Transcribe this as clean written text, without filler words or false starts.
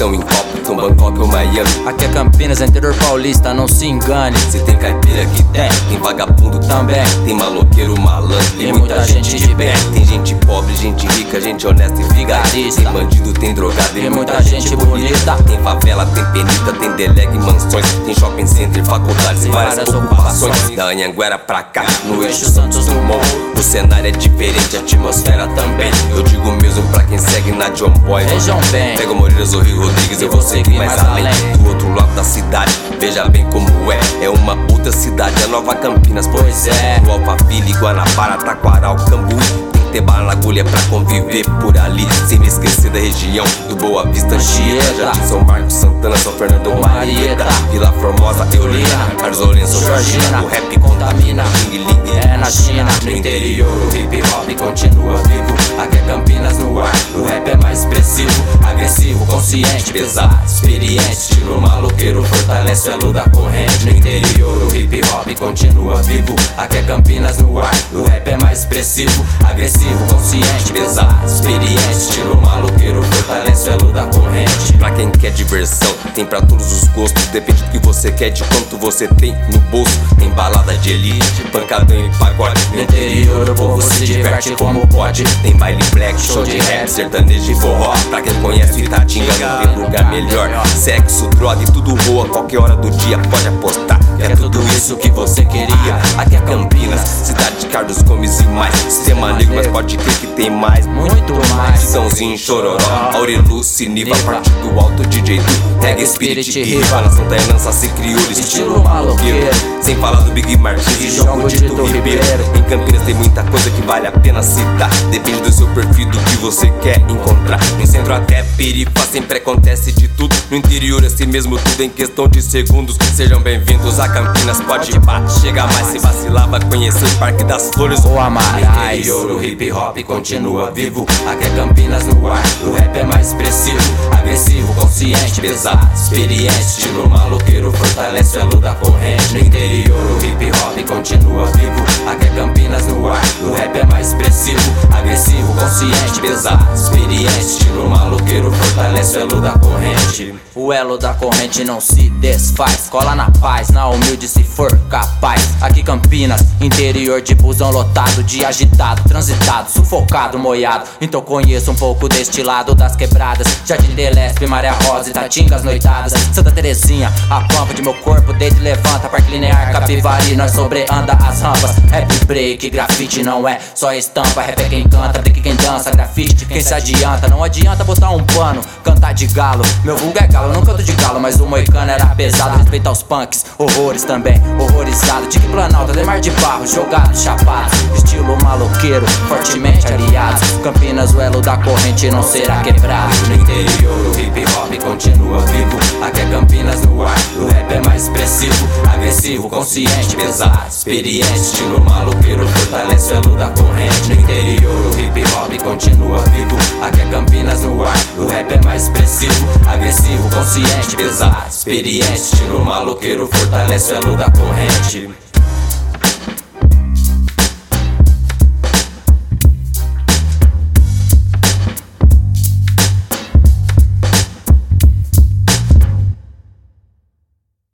estão em copo, são Bangkok ou Miami. Aqui é Campinas, é interior paulista, não se engane. Se tem caipira que tem vagabundo também. Tem maloqueiro, malandro, tem muita gente de bem. Tem gente pobre, gente rica, gente honesta e vigarista. Tem bandido, tem drogado, tem muita gente bonita. Tem favela, tem penita, tem delegue, mansões. Tem shopping center, faculdades e várias ocupações. Da Anhanguera pra cá, no eixo Santos Dumont, o cenário é diferente, a atmosfera também. Eu digo mesmo pra quem segue na John Boy. Vejam bem, pega o Moreiras ou Rio Rodrigues, eu vou seguir mais além. Do outro lado da cidade, veja bem como é uma outra cidade, a Nova Campinas. Pois é, o Alphaville, Guanabara, Taquaral, Cambuí. Ter bala na agulha pra conviver por ali. Sem me esquecer da região do Boa Vista, Anchieta, Jardim São Marcos, Santana, São Fernando, Marieta, Vila Formosa, Eulina, Carlos Lourenço, Georgina. O rap contamina, Ling Ling é na China. No interior o hip hop continua vivo. Aqui é Campinas no ar, o rap é mais expressivo, agressivo, consciente, pesado, experiente. Estilo maloqueiro fortalece o elo da corrente. No interior o hip hop continua vivo. Aqui é Campinas no ar, o rap é mais expressivo, agressivo, consciente, pesado, experiente. Estilo maloqueiro fortalece o elo da corrente. Pra quem quer diversão, tem pra todos os gostos. Depende do que você quer, de quanto você tem no bolso. Tem balada de elite, pancadão e pagode. No interior o povo se diverte como pode. Tem baile black, show de rap, sertanejo e forró. Pra quem conhece Itatinga, não tem lugar melhor. Sexo, droga e tudo voa, qualquer hora do dia pode apostar. É tudo isso que você queria. Aqui é Campinas, cidade de Carlos Gomes e mais. Sistema negro, mas pode crer que tem mais, muito mais. Titãozinho, Chororó, Aurelu, Siniva, partido alto, DJ Du, Reggae Spirit, Riva, Nação Tainan, Saci Crioulo, estilo maloqueiro. Sem falar do Big Martins e João Dito Ribeiro. Em Campinas tem muita coisa que vale a pena citar. Depende do seu perfil, do que você quer encontrar. No centro até perifa, sempre acontece de tudo. No interior assim mesmo, tudo em questão de segundos. Sejam bem-vindos a Campinas, pode ir pá. Chega mais, se vacilar, vai conhecer o Parque das Flores ou Amarais. No interior o hip hop continua vivo. Aqui é Campinas no ar, o rap é mais expressivo, agressivo, consciente, pesado, experiente. Estilo maloqueiro fortalece o elo da corrente. No interior o hip hop continua vivo. Aqui é Campinas no ar, o rap é mais expressivo, agressivo, consciente, pesado, experiente. Estilo maloqueiro fortalece o elo da corrente. O elo da corrente não se desfaz. Cola na paz, na humilde se for capaz. Aqui Campinas, interior de busão lotado, de agitado, transitado, sufocado, moiado. Então conheço um pouco deste lado das quebradas. Jardim de Lespe, Maré Rosa, Itatingas noitadas. Santa Terezinha, a pampa de meu corpo, desde levanta, Parque Linear, Capivari, nós sobreanda as rampas. Rap break, grafite não é só estampa. Rap é quem canta, break quem dança, grafite quem se adianta. Não adianta botar um pano, cantar de galo. Meu vulgo é galo, eu não canto de galo, mas o moicano era pesado. Respeito aos punks, horrores também, horrorizado. Tique Planalto, Ademar de Barro, jogado, chapado. Estilo maloqueiro, fortemente aliado. Campinas, o elo da corrente não será quebrado. No interior o hip hop continua vivo. Aqui é Campinas no ar, o rap é mais expressivo, agressivo, consciente, pesado, experiente. Estilo maloqueiro fortalece o elo da corrente. No interior o hip hop continua vivo. Aqui é Campinas no ar, o rap é mais expressivo, agressivo, consciente, pesado, experiente. Estilo maloqueiro fortalece o elo da corrente.